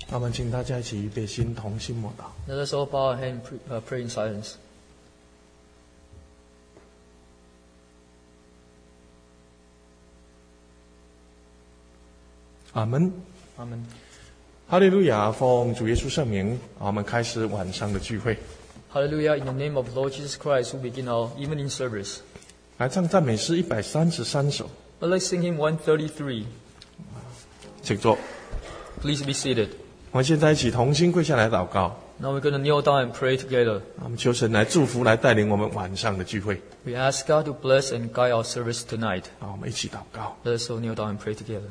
我们请大家一起预备心，同心默祷。 Let us all bow our head and pray in silence. 阿门。 Amen. 哈利路亚！奉主耶稣圣名，我们开始晚上的聚会。 Hallelujah. In the name of Lord Jesus Christ, we begin our evening service. 来唱赞美诗133首， But let's sing hymn 133. 请坐。 Please be seated. 我们现在一起同心跪下来祷告， Now we're going to kneel down and pray together. 我们求神来祝福，来带领我们晚上的聚会。 We ask God to bless and guide our service tonight. 好，我们一起祷告。 Let us all kneel down and pray together.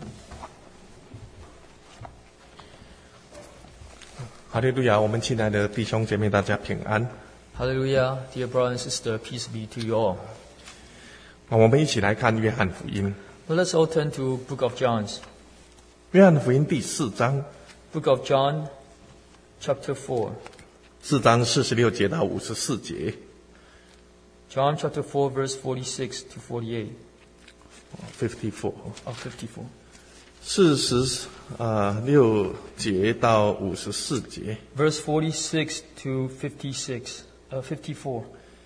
哈利路亚！我们亲爱的弟兄姐妹，大家平安。 Hallelujah. Dear brother and sister, peace be to you all. 我们一起来看约翰福音。 Let us all turn to Book of John. 约翰福音第4章 Book of John, chapter 4. ，4章46节到54节。 John chapter 4, verse 46 to 48. 54 54. 46节到54节。 Verse 46 to 54.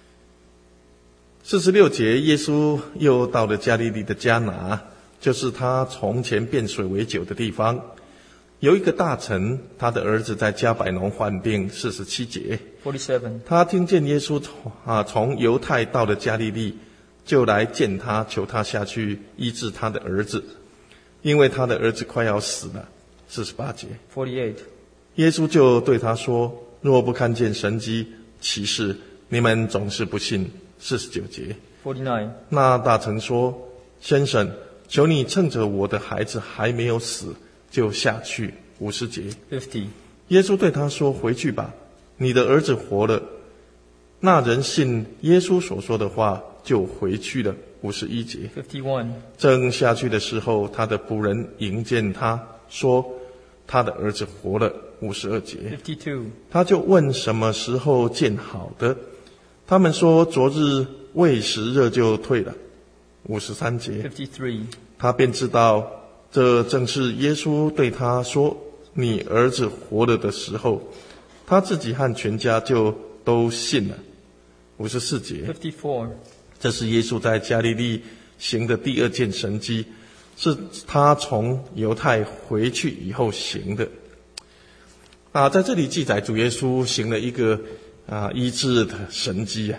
46节，耶稣又到了加利利的迦拿，就是他从前变水为酒的地方。有一个大臣，他的儿子在加百农患病。47节， 47. 他听见耶稣从犹太到了加利利，就来见他，求他下去医治他的儿子，因为他的儿子快要死了。48节， 48. 耶稣就对他说：若不看见神迹奇事，你们总是不信。49节， 49. 那大臣说：先生，求你趁着我的孩子还没有死，就下去。50节， 50. 耶稣对他说：回去吧，你的儿子活了。那人信耶稣所说的话，就回去了。51节， 51. 正下去的时候，他的仆人迎见他，说他的儿子活了。52节， 52. 他就问什么时候见好的，他们说昨日未时热就退了。53节， 53. 他便知道这正是耶稣对他说你儿子活了的时候，他自己和全家就都信了。54节， 54. 这是耶稣在加利利行的第2件神迹，是他从犹太回去以后行的。在这里记载主耶稣行了一个医治的神迹。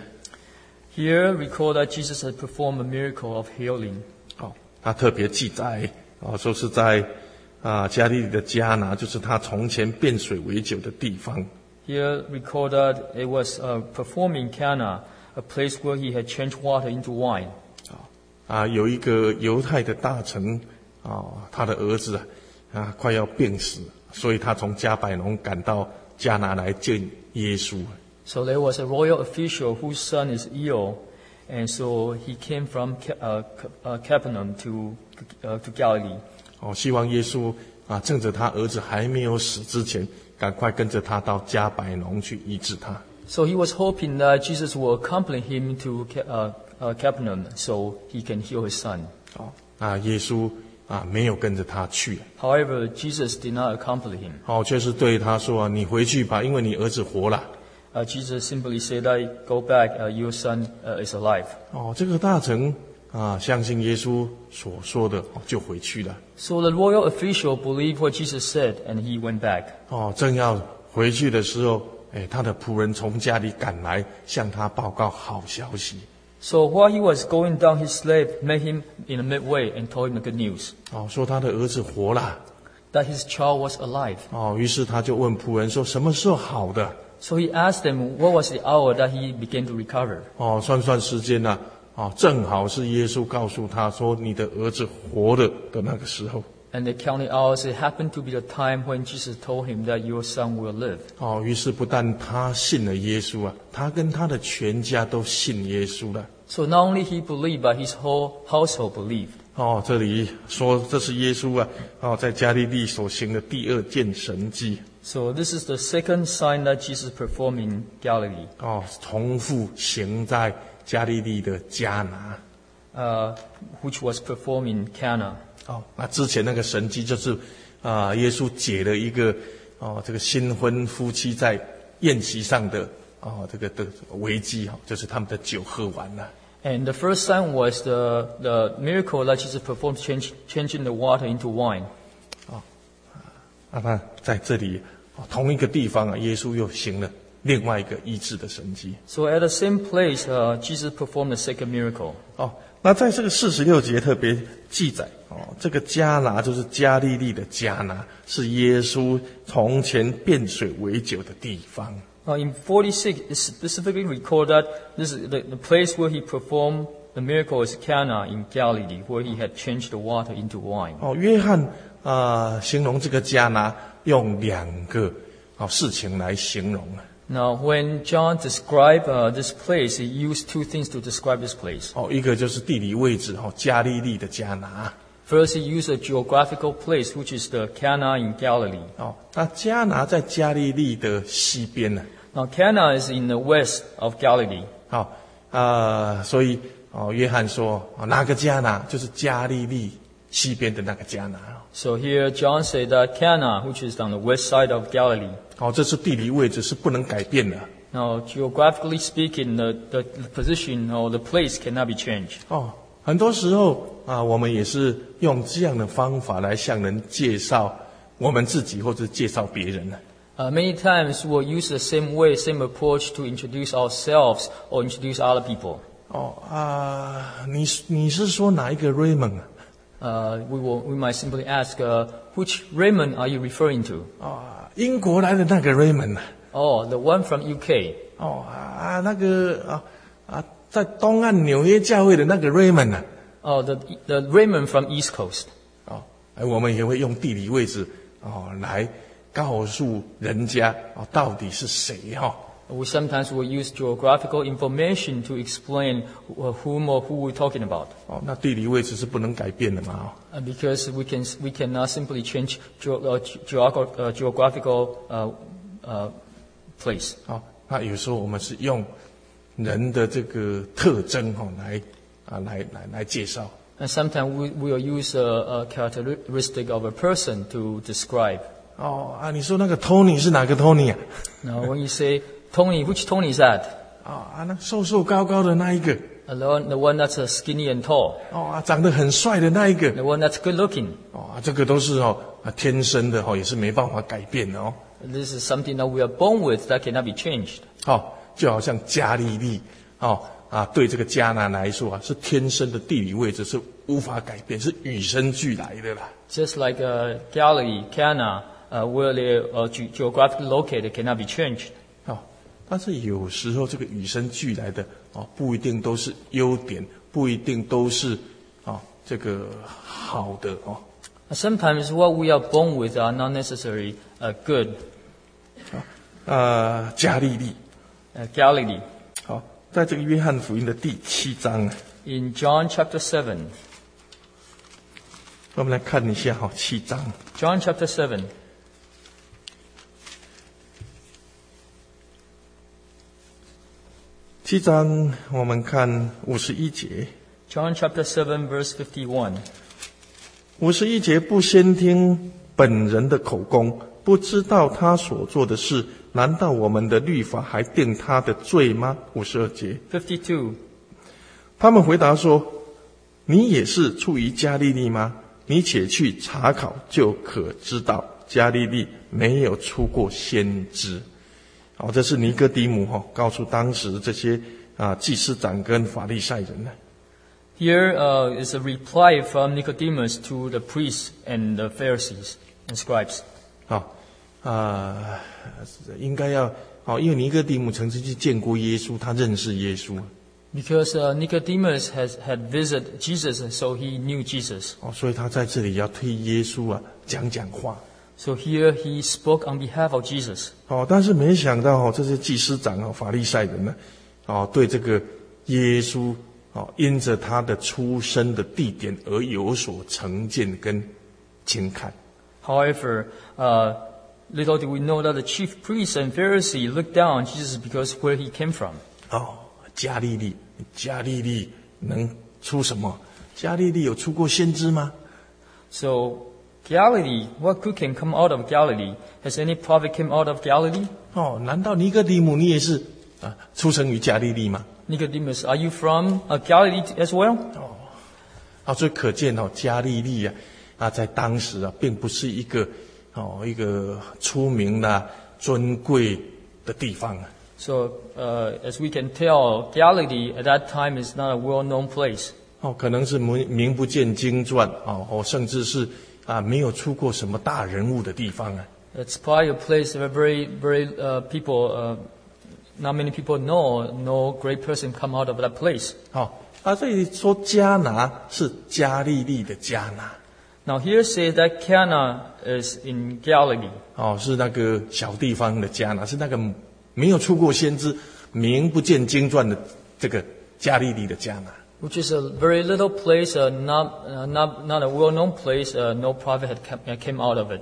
Here recall that Jesus had performed a miracle of healing. 他特别记载说是在加利利的迦拿，就是他从前变水为酒的地方。 Here recall that it was performed in Cana, a place where he had changed water into wine. 有一个犹太的大臣他的儿子快要病死，所以他从加百农赶到迦拿来见耶稣。 So there was a royal official whose son is ill, and so he came from Capernaum to Galilee. 希望耶稣趁着他儿子还没有死之前，赶快跟着他到加百农去医治他。 So he was hoping that Jesus will accompany him to Capernaum so he can heal his son. 耶稣没有跟着他去。 However, Jesus did not accompany him. 却是对他说你回去吧，因为你儿子活了。 Jesus simply said that, go back, your son is alive. 这个大臣相信耶稣所说的，就回去了。 So the royal official believed what Jesus said, and he went back. 正要回去的时候，他的仆人从家里赶来，向他报告好消息。 So while he was going down, his slave met him in the midway and told him the good news. 说他的儿子活了。 That his child was alive. 于是他就问仆人说：什么时候好的？ So he asked them what was the hour that he began to recover. 算时间呢，正好是耶稣告诉他说你的儿子活了的那个时候。 And they counted hours. It happened to be the time when Jesus told him that your son will live. 于是不但他信了耶稣他跟他的全家都信耶稣了。 So not only he believed, but his whole household believed. 这里说这是耶稣在加利利所行的第2件神迹。 So this is the second sign that Jesus performed in Galilee. 重复行在加利利的迦拿。 Which was performed in Cana. 之前那个神迹就是耶稣解了一个这个新婚夫妻在宴席上的这个的危机就是他们的酒喝完了。 And the first sign was the miracle that Jesus performed, changing the water into wine. 那在这里同一个地方耶稣又行了另外一个医治的神迹。 So at the same place, Jesus performed the second miracle. 那在这个46节特别记载这个迦拿就是加利利的迦拿，是耶稣从前变水为酒的地方。 In 46, it specifically recorded that this is the place where he performed the miracle is Cana in Galilee, where he had changed the water into wine. 约翰形容这个迦拿用2个事情来形容。 Now, when John described this place, he used two things to describe this place. 一个就是地理位置加利利的迦拿。 First, he used a geographical place, which is the Cana in Galilee. 那迦拿在加利利的西边呢。 Now, Cana is in the west of Galilee. 所以约翰说哪个迦拿就是加利利西边的那个迦拿。 So here John said that Cana, which is on the west side of Galilee. 这是地理位置是不能改变的。 Now, geographically speaking, the position or the place cannot be changed. 很多时候我们也是用这样的方法来向人介绍我们自己或者介绍别人。 Many times we'll use the same way, same approach to introduce ourselves or introduce other people. 你是说哪一个 Raymond We might simply ask, which Raymond are you referring to? 英国来的那个 Raymond Oh, the one from UK. 那个在东岸纽约教会的那个 Raymond Oh, the Raymond from East Coast. 我们也会用地理位置来告诉人家到底是谁 We sometimes will use geographical information to explain whom or who we're talking about. 那地理位置是不能改变的嘛 Because we cannot simply change geographical place. 那有时候我们是用人的这个特征来介绍。 And sometimes we will use a characteristic of a person to describe. 你说那个 Tony 是哪个 Tony Now, when you say Tony, which Tony is that? 那瘦瘦高高的那一个。 The one that's skinny and tall. 长得很帅的那一个。 The one that's good looking. 这个都是天生的也是没办法改变的 This is something that we are born with that cannot be changed. 就好像加利利对这个迦拿来说是天生的地理位置是无法改变，是与生俱来的啦。 Just like Galilee, Cana, where they geographically located, cannot be changed. 但是有时候这个与生俱来的不一定都是优点，不一定都是这个好的 Sometimes what we are born with are not necessarily good. 加利利 Galilee. 在这个约翰福音的第7章 In John chapter 7. 我们来看一下7章 John chapter 7. 7章我们看51节。 John chapter 7 verse 51. 51节，不先听本人的口供，不知道他所做的事，难道我们的律法还定他的罪吗？52节。 52. 他们回答说：你也是出于加利利吗？你且去查考，就可知道加利利没有出过先知。这是尼哥底母告诉当时这些祭司长跟法利赛人。 Here is a reply from Nicodemus to the priests and the Pharisees and scribes. 应该要因为尼哥底母曾经去见过耶稣，他认识耶稣。 Because Nicodemus had visited Jesus, so he knew Jesus. 所以他在这里要替耶稣讲话。 So here he spoke on behalf of Jesus. 但是没想到这些祭司长法利赛人呢，对这个耶稣因着他的出生的地点而有所成见跟轻看。 However, little do we know that the chief priests and Pharisees looked down on Jesus because where he came from. 加利利能出什么？加利利有出过先知吗？ So Galilee, what good can come out of Galilee? Has any prophet come out of Galilee? 难道尼哥底母你也是出生于加利利吗？ Nicodemus, are you from Galilee as well? 所以可见加利利在当时并不是一个出名的尊贵的地方啊。 So, as we can tell, Galilee at that time is not a well-known place. 可能是名不见经传甚至是没有出过什么大人物的地方啊。 It's probably a place where very people, not many people know. No great person come out of that place. 这里说迦拿是加利利的迦拿。 Now here says that Cana is in Galilee. 是那个小地方的迦拿，是那个没有出过先知、名不见经传的这个加利利的迦拿。 Which is a very little place, not a well-known place. No prophet had came out of it.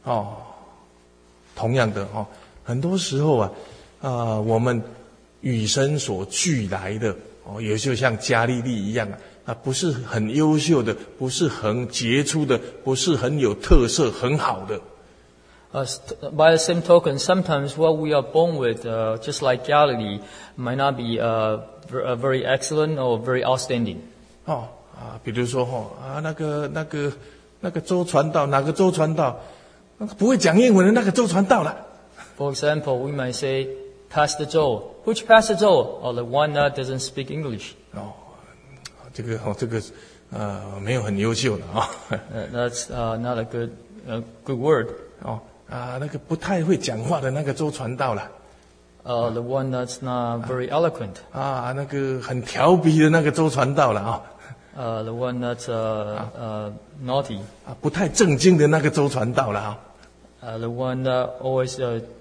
同样的很多时候我们与生所俱来的也就像加利利一样不是很优秀的，不是很杰出的，不是很有特色、很好的。 By the same token, sometimes what we are born with, just like Galilee, might not be very excellent or very outstanding. 比如说那个周传道，哪个周传道，那个不会讲英文的那个周传道了。 For example, we might say, Pastor Joe. Which Pastor Joe? Or the one that doesn't speak English. 这个没有很优秀的 That's not a good word. 那个不太会讲话的那个周传道了。 The one that's not very eloquent. 那个很调皮的那个周传道了 The one that's naughty. 不太正经的那个周传道了 The one that always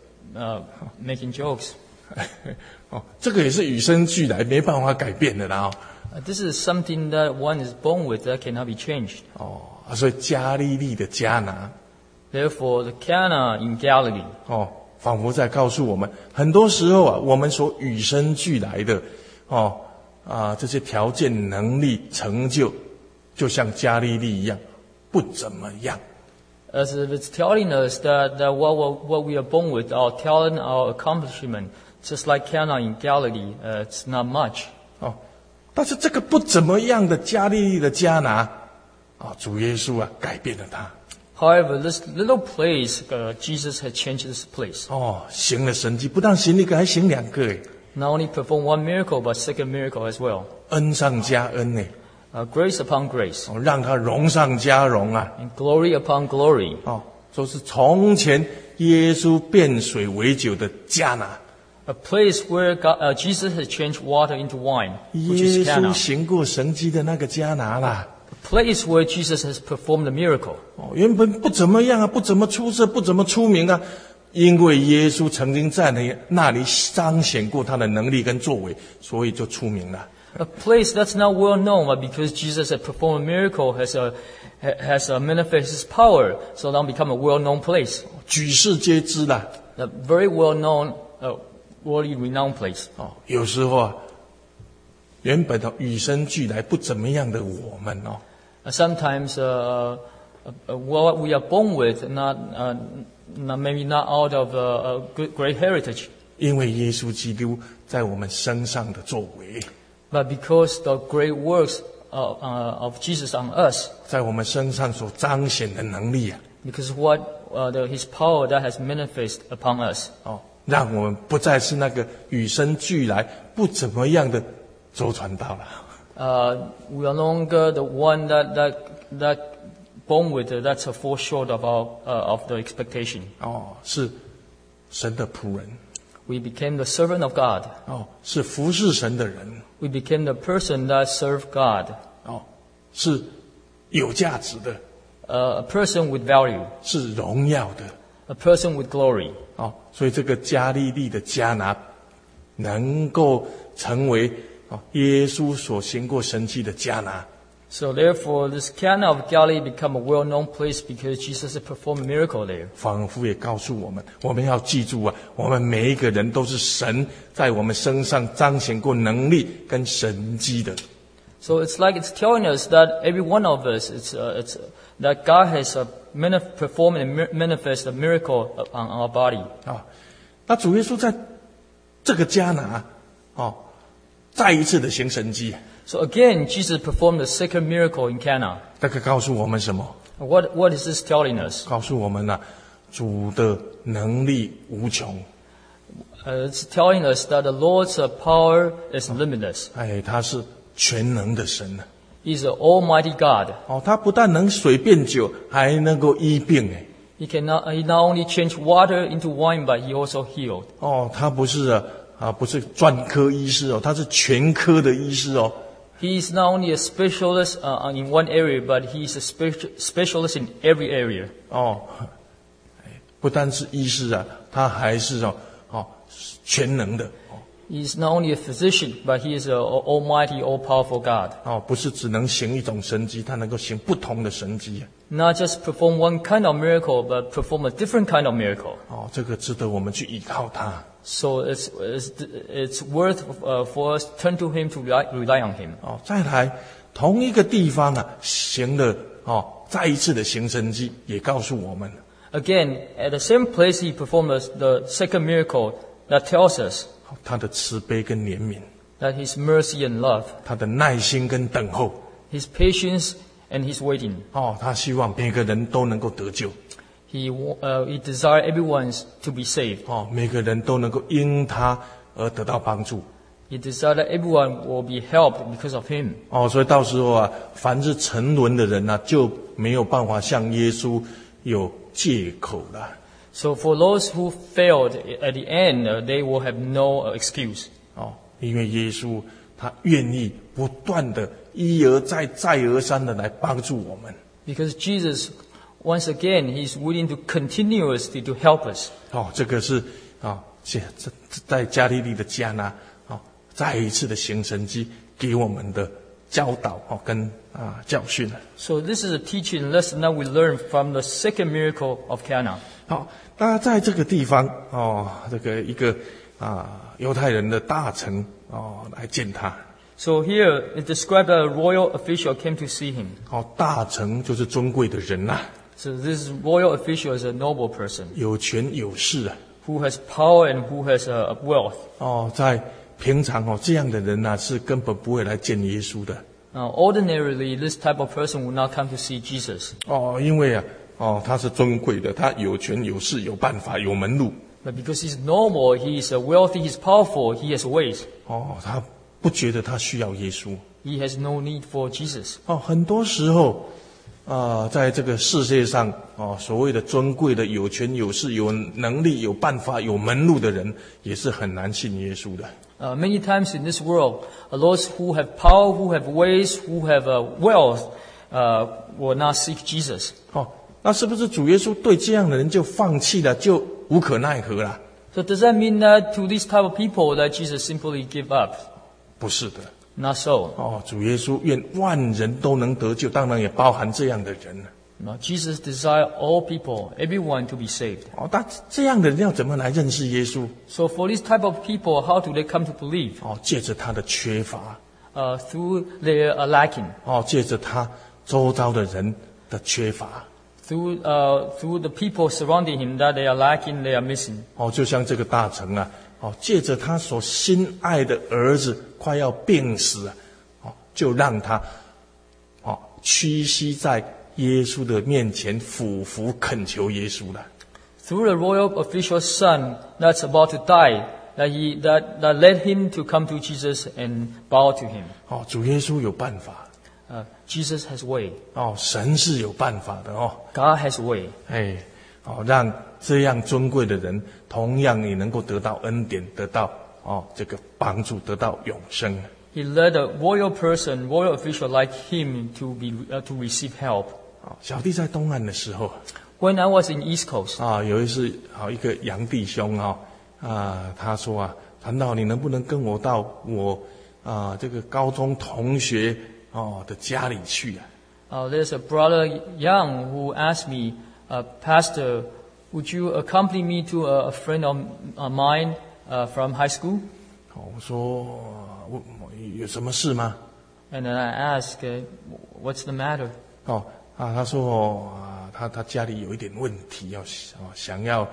making jokes. 这个也是与生俱来，没办法改变的啦 This is something that one is born with that cannot be changed. 所以加利利的迦拿 Therefore, the Cana in Galilee. 仿佛在告诉我们，很多时候我们所与生俱来的这些条件、能力、成就，就像加利利一样，不怎么样。 As if it's telling us that what we are born with, our talent, our accomplishment, just like Cana in Galilee, it's not much. 但是这个不怎么样的加利利的迦拿主耶稣改变了他。 However, this little place, Jesus had changed this place. 行了神迹，不但行一个，还行两个诶。 Not only performed one miracle, but second miracle as well. 恩上加恩诶。 Grace upon grace. 让他荣上加荣 And glory upon glory. 说是从前耶稣变水为酒的迦拿。 A place where Jesus had changed water into wine, which 耶 is 稣 Cana. 行过神迹的那个迦拿啦。 A place where Jesus has performed a miracle. 原本不怎么样不怎么出色，不怎么出名因为耶稣曾经在那里彰显过他的能力跟作为，所以就出名了。 A place that's not well known, but because Jesus had performed a miracle, has manifested his power, so now become a well-known place. 举世皆知啦。 A very well-known, worldly renowned place. 有时候原本与生俱来不怎么样的我们 Sometimes what we are born with, maybe not out of a great heritage. 因为耶稣基督在我们身上的作为， But because the great works of Jesus on us, 在我们身上所彰显的能力 because his power that has manifested upon us. 让我们不再是那个与生俱来不怎么样的周传道了。 We are no longer the one that born with that's fall short of the expectation. 是神的仆人。 We became the servant of God. 是服侍神的人。 We became the person that served God. 是有价值的。 A person with value. 是荣耀的。 A person with glory. 所以这个加利利的迦拿能够成为耶稣所行过神迹的迦拿。 So therefore, this Cana of Galilee become a well-known place because Jesus had performed a miracle there. 仿佛也告诉我们，我们要记住我们每一个人都是神在我们身上彰显过能力跟神迹的。 So it's like it's telling us that every one of us, that God has perform and manifest a miracle on our body. 啊，那主耶稣在这个迦拿，再一次的行神迹， So again, Jesus performed the second miracle in Cana. 这个告诉我们什么？ What is this telling us? 告诉我们主的能力无穷， It's telling us that the Lord's power is limitless. 他是全能的神 He's an almighty God. 他不但能水变酒，还能够医病 He not only changed water into wine, but he also healed. 他不是不是专科医师他是全科的医师 He is not only a specialist in one area, but he is a specialist in every area. 不单是医师他还是全能的 He is not only a physician, but he is an almighty, all-powerful God. 不是只能行一种神迹，他能够行不同的神迹 Not just perform one kind of miracle, but perform a different kind of miracle. 这个值得我们去依靠他 So it's worth for us turn to him to rely on him. 再来同一个地方行了再一次的行神迹，也告诉我们 Again, at the same place he performed the second miracle, that tells us 他的慈悲跟怜悯， that his mercy and love, 他的耐心跟等候 his patience and his waiting. 他希望每个人都能够得救 He desired everyone to be saved. 每个人都能够因他而得到帮助 He desired that everyone will be helped because of him. 所以到时候凡是沉沦的人就没有办法向耶稣有借口了 So for those who failed at the end, they will have no excuse. 因为耶稣他愿意不断的一而再再而三的来帮助我们 Because Jesus, once again, he's willing to continuously to help us. 这个是在加利利的迦拿再一次的行神迹给我们的教导跟教训 So this is a teaching lesson that we learn from the second miracle of Cana. 那在这个地方这个一个犹太人的大臣来见他 So here it described that a royal official came to see him. 大臣就是尊贵的人 So this royal official is a noble person 有权有势 who has power and who has wealth. 在平常这样的人是根本不会来见耶稣的 Now, ordinarily, this type of person would not come to see Jesus. 因为他是尊贵的，他有权有势有办法有门路 But because he's noble, he's wealthy, he's powerful, he has ways. 他不觉得他需要耶稣 He has no need for Jesus. 很多时候在这个世界上所谓的尊贵的有权有势有能力有办法有门路的人也是很难信耶稣的 Many times in this world, those who have power, who have ways, who have wealth, will not seek Jesus. 那是不是主耶稣对这样的人就放弃了就无可奈何了 So does that mean that to this type of people that Jesus simply give up? 不是的 Not so. 主耶稣愿万人都能得救当然也包含这样的人 No, Jesus desires all people, everyone to be saved. 但这样的人要怎么来认识耶稣 So for this type of people, how do they come to believe? 借着他的缺乏 Through their lacking, 借着他周遭的人的缺乏 through the people surrounding him that they are lacking, they are missing. 就像这个大臣借着他所心爱的儿子快要病死就让他屈膝在耶稣的面前俯伏恳求耶稣了 Through the royal official's son that's about to die, that led him to come to Jesus and bow to him. 主耶稣有办法 Jesus has way. 神是有办法的 God has way. 让这样尊贵的人同样也能够得到恩典得到这个帮助得到永生 He led a royal person, royal official like him to receive help. 小弟在东岸的时候 When I was in East Coast, 有一次一个杨弟兄他说传道你能不能跟我到我这个高中同学的家里去 there's a brother Yang who asked me, Pastor, would you accompany me to a friend of mine from high school? 我说有什么事吗 And then I asked, what's the matter? 他说他家里有一点问题，想要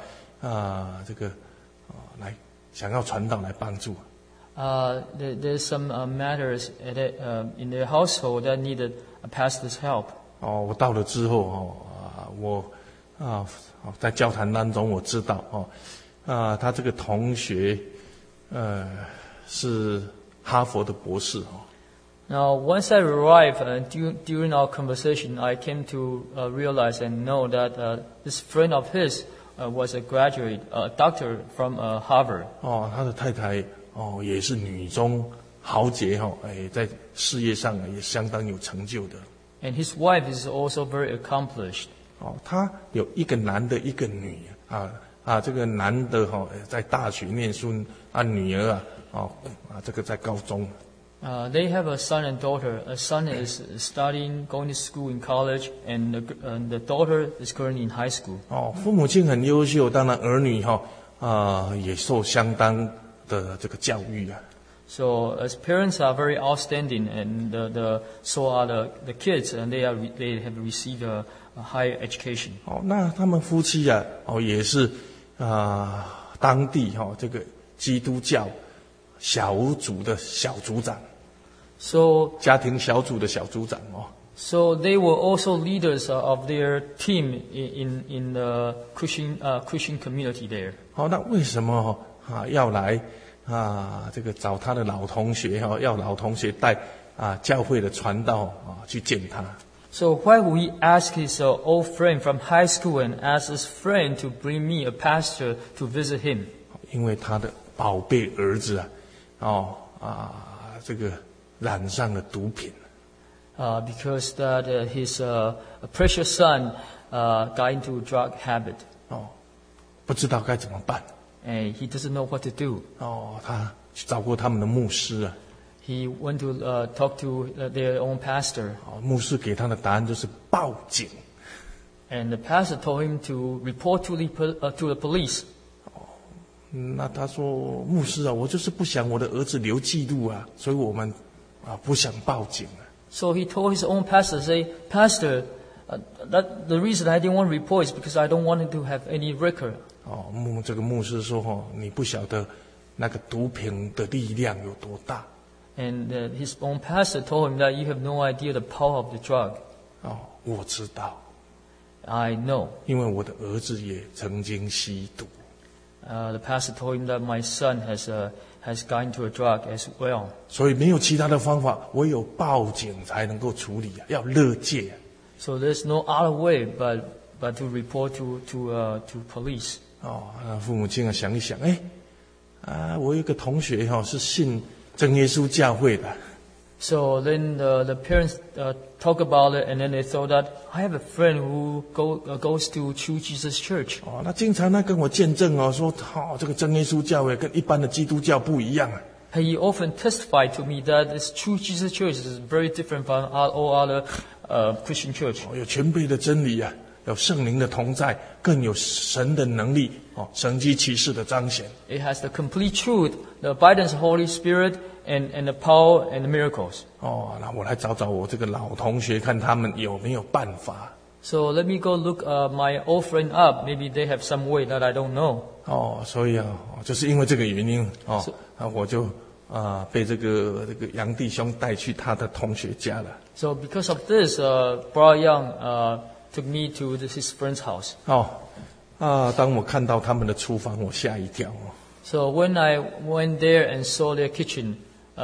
来想要传道来帮助。 There's some matters in their household that needed a pastor's help. 我到了之后我在交谈当中我知道他这个同学是哈佛的博士。 Now, once I arrived, during our conversation, I came to realize and know that this friend of his was a graduate, a doctor from Harvard. 他的太太也是女中豪杰在事业上也相当有成就的。 And his wife is also very accomplished. 他有一个男的，一个女这个男的在大学念书女儿这个在高中。 They have a son and daughter. A son is studying, going to school in college, and the daughter is currently in high school. 父母亲很优秀，当然儿女也受相当的这个教育。 So as parents are very outstanding, and so are the kids, and they have received a higher education. 那他们夫妻也是当地这个基督教小组的小组长。 So 家庭小组的小组长 So they were also leaders of their team in the Christian community there. 那为什么要来这个找他的老同学要老同学带教会的传道去见他？ So why would he ask his old friend from high school and ask his friend to bring me a pastor to visit him? 因为他的宝贝儿子这个染上了毒品。 Because that his precious son got into a drug habit. 不知道该怎么办。 And he doesn't know what to do. 他去找过他们的牧师 He went to talk to their own pastor. 牧师给他的答案就是报警。 And the pastor told him to report to the police. 那他说牧师我就是不想我的儿子留记录所以我们不想报警。 So he told his own pastor, say, Pastor, that the reason I didn't want to report is because I don't want him to have any record. 这个牧师说你不晓得那个毒品的力量有多大。 And his own pastor told him that you have no idea the power of the drug. 我知道。 I know. 因为我的儿子也曾经吸毒。 The pastor told him that my son has gone into a drug as well. 所以没有其他的方法，唯有报警才能够处理要勒戒。 So there's no other way but to report to police. 父母亲想一想，我有一个同学是信真耶稣教会的。 So then the parents talk about it, and then they thought that I have a friend who goes to True Jesus Church. 那经常跟我见证说这个真耶稣教会跟一般的基督教不一样。 He often testified to me that this True Jesus Church is very different from all other Christian church. 有全备的真理有圣灵的同在，更有神的能力神迹奇事的彰显。 It has the complete truth, the abidance of the Holy Spirit, and the power and the miracles. 那我来找我这个老同学，看他们有没有办法。 So let me go look my old friend up. Maybe they have some way that I don't know. 所以就是因为这个原因我就被这个杨弟兄带去他的同学家了。 So because of this, Brother Young took me to his friend's house. 当我看到他们的厨房，我吓一跳。 So when I went there and saw their kitchen,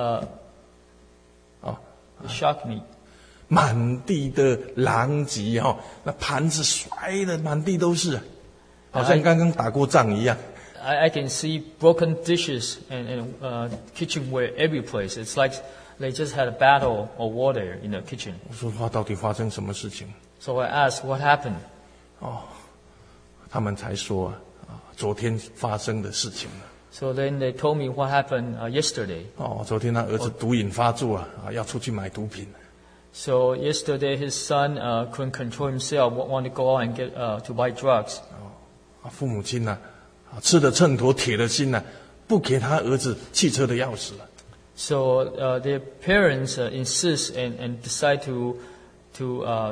it shocked me. 满地的狼藉那盘子摔得满地都是，好像刚刚打过仗一样。 I can see broken dishes and kitchenware every place. It's like they just had a battle of war there in the kitchen. 我说到底发生什么事情？ So I asked, what happened? 他们才说昨天发生的事情。 So then they told me what happened yesterday. 昨天他儿子毒瘾发作要出去买毒品。 So yesterday his son couldn't control himself, wanted to go out and get to buy drugs. 父母亲吃得秤砣铁了心不给他儿子汽车的钥匙。 So their parents insist and decide to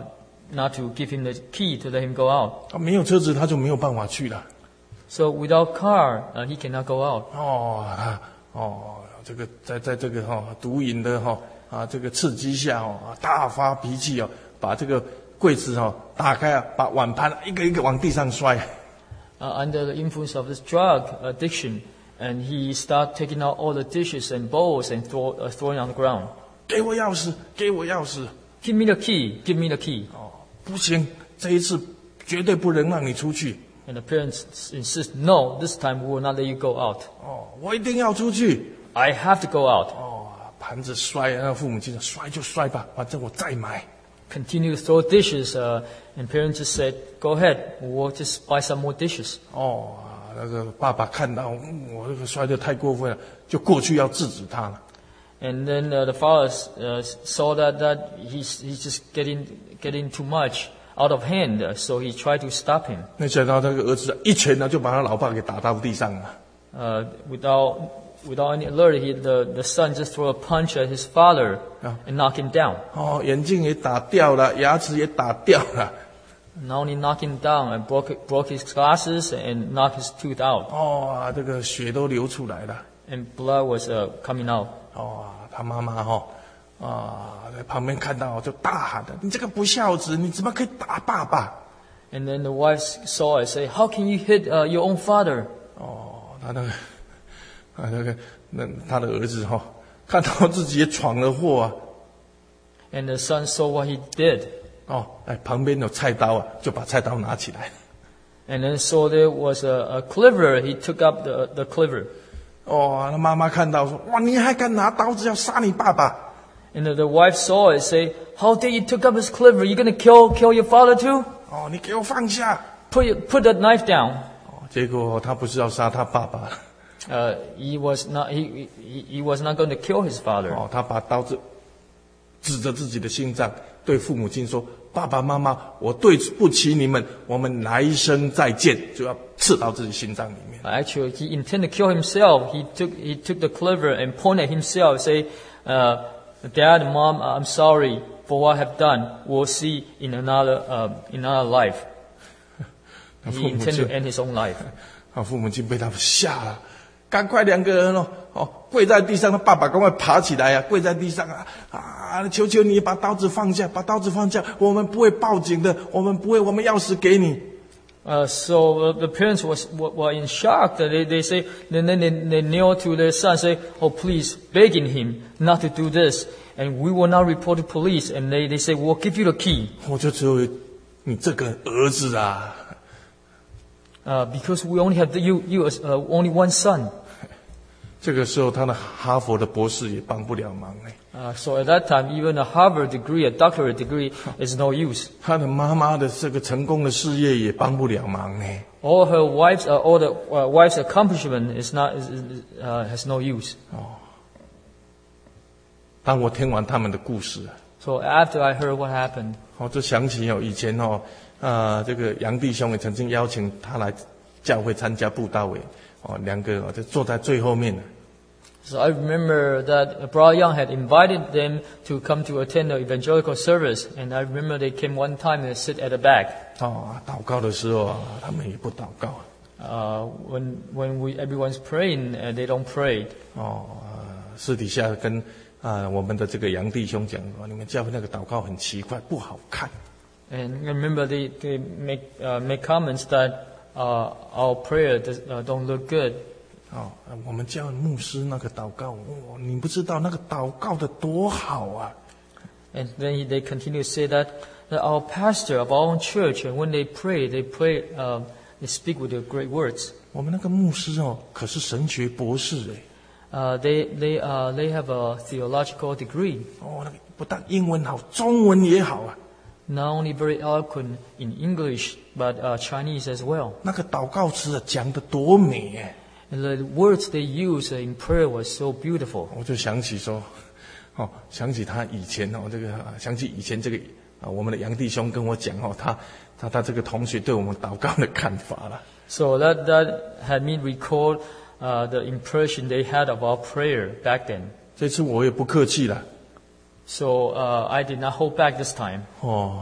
not to give him the key to let him go out. 他没有车子，他就没有办法去了。 So without car, he cannot go out. 这个在这个毒瘾的这个刺激下大发脾气把这个柜子打开把碗盘一个一个往地上摔。 Under the influence of this drug addiction, and he started taking out all the dishes and bowls and throwing on the ground. 给我钥匙，给我钥匙。 Give me the key, give me the key. 不行，这一次绝对不能让你出去。 And the parents insist, no, this time we will not let you go out. 我一定要出去。 I have to go out. 盘子摔，父母亲说摔就摔吧，反正我再买。 Continue to throw dishes, and parents just said, go ahead, we'll just buy some more dishes. 那个爸爸看到我这个摔得太过分了，就过去要制止他了。 And then the father saw that he's just getting too much out of hand, so he tried to stop him. 没想到那个儿子一拳就把他老爸给打到地上了。 Without any alert, the son just threw a punch at his father and knocked him down. 眼镜也打掉了，牙齿也打掉了。 Not only knocked him down and broke his glasses and knocked his tooth out. 这个血都流出来了。 And blood was coming out. 他妈妈在旁边看到就大喊的：“你这个不孝子，你怎么可以打爸爸？” And then the wife saw it, say, "How can you hit your own father?" 他的儿子看到自己也闯了祸 And the son saw what he did. 旁边有菜刀就把菜刀拿起来。 And then saw there was a cleaver. He took up the cleaver. 他妈妈看到说：“哇，你还敢拿刀子要杀你爸爸？” And the wife saw it, say, "How dare you took up his cleaver? You going to kill your father too?" 你给我放下 Put that knife down. 结果他不是要杀他爸爸。 He was not going to kill his father. 他把刀子指着自己的心脏，对父母亲说：“爸爸妈妈，我对不起你们，我们来生再见。”就要刺到自己心脏里面。 Actually, he intended to kill himself. He took the cleaver and pointed at himself, say, "Dad, Mom, I'm sorry for what I have done. We'll see in another life." He intended to end his own life. 父母亲被他们吓了，赶快两个人跪在地上，他爸爸赶快爬起来跪在地上求求你把刀子放下，把刀子放下，我们不会报警的，我们不会，我们钥匙给你。 So the parents were in shock. They say, and then they kneel to their son, say, "Oh, please, begging him not to do this, and we will not report to police." And they say, "We'll give you the key." 我就只有你这个儿子啊。 Because we only have you as only one son. 这个时候，他的哈佛的博士也帮不了忙 So at that time, even a Harvard degree, a doctorate degree, is no use. 他的妈妈的这个成功的事业也帮不了忙 All the wife's accomplishment has no use. 当我听完他们的故事 So after I heard what happened, 就想起以前这个杨弟兄也曾经邀请他来教会参加布道会两个就坐在最后面。 So I remember that Brother Young had invited them to come to attend the evangelical service, and I remember they came one time and sit at the back. 祷告的时候他们也不祷告。 When everyone's praying, they don't pray. 私底下跟我们的这个杨弟兄讲说，你们教会那个祷告很奇怪，不好看。 And I remember they make comments that our prayer don't look good. 我们教牧师那个祷告，你不知道那个祷告的多好啊。 And then they continue to say that our pastor of our own church, and when they pray, they speak with the great words. 我们那个牧师可是神学博士 They have a theological degree. 那个不但英文好，中文也好啊。 Not only very eloquent in English, but Chinese as well. 那个祷告词讲得多美 And the words they use in prayer was so beautiful. 我就想起说，想起他以前想起以前这个我们的杨弟兄跟我讲他这个同学对我们祷告的看法了。 So that had me recall the impression they had of our prayer back then. 这次我也不客气了。 So I did not hold back this time.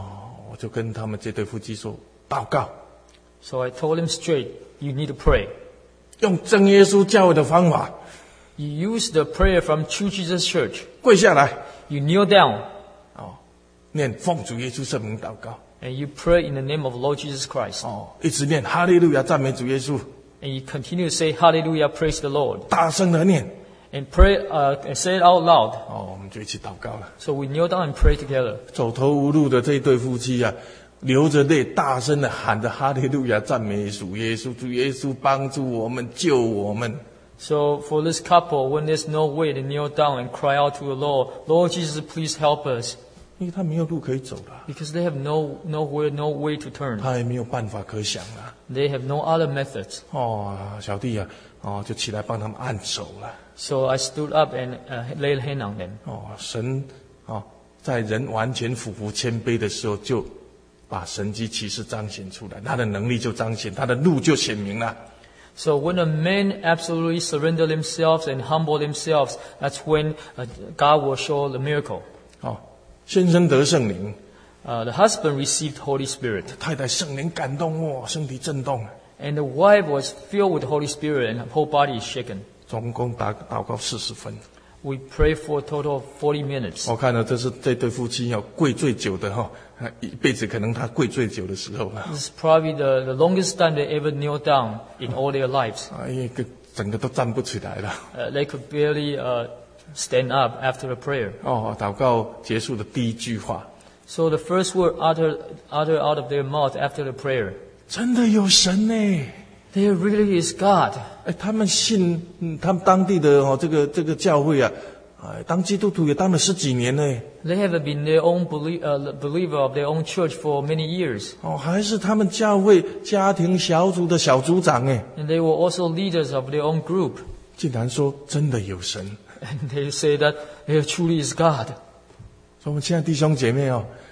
我就跟他们这对夫妻说，祷告， So I told him straight, you need to pray. 用真耶稣教会的方法， You use the prayer from True Jesus Church. 跪下来， You kneel down 念奉主耶稣圣名祷告， and you pray in the name of Lord Jesus Christ. 一直念哈利路亚赞美主耶稣， And you continue to say Hallelujah, praise the Lord. 大声的念， And pray, and say it out loud. 我们就一起祷告了。 So we kneel down and pray together. 走投无路的这一对夫妻啊，流着泪，大声的喊着哈利路亚赞美主耶稣，主耶稣帮助我们，救我们。 So for this couple, when there's no way, they kneel down and cry out to the Lord, Lord Jesus, please help us. 因为他没有路可以走了， Because they have no way to turn. 他也没有办法可想了。 They have no other methods. 小弟啊，就起来帮他们按手了。 So I stood up and laid a hand on them. 神在人完全俯伏谦卑的时候，就把神迹奇事彰显出来，他的能力就彰显，他的路就显明了。 So when a man absolutely surrender themselves and humble themselves, that's when God will show the miracle. 先生得圣灵， The husband received Holy Spirit, 太太圣灵感动，身体震动， and the wife was filled with the Holy Spirit, and her whole body is shaken. 总共祷告40分。 We prayed for a total of 40 minutes. 我看了，这是这对夫妻跪最久的一辈子可能他跪最久的时候了。 This is probably the longest time they ever kneel down in all their lives. 因为整个都站不起来了。 They could barely stand up after the prayer. 祷告结束的第一句话， So the first word uttered out of their mouth after the prayer, 真的有神呢。 there really is God. 他们信他们当地的这个教会啊，当基督徒也当了10几年呢。 They have been their own believer of their own church for many years. 还是他们教会家庭小组的小组长哎， And they were also leaders of their own group. 竟然说真的有神。 And they say that there truly is God. 所以我们亲爱的弟兄姐妹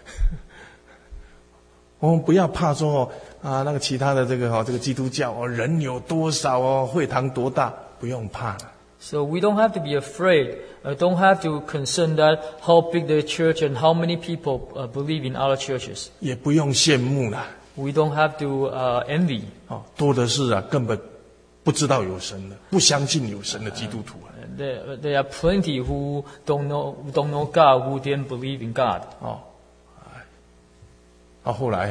我们不要怕说那个其他的这个基督教人有多少会堂多大，不用怕了。 So we don't have to be afraid. Don't have to concern that how big the church and how many people believe in other churches. 也不用羡慕了。 We don't have to envy. 多的是根本不知道有神的，不相信有神的基督徒。 There are plenty who don't know God, who didn't believe in God. 后来